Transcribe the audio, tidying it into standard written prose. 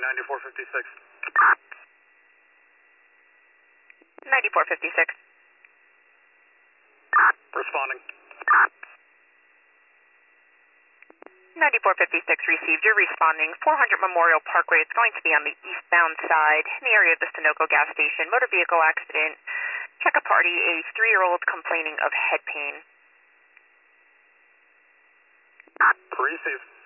9456. 9456. Responding. 9456 received. You're responding. 400 Memorial Parkway. It's going to be on the eastbound side in the area of the Sunoco gas station. Motor vehicle accident. Check a party. A 3-year-old complaining of head pain. Receive.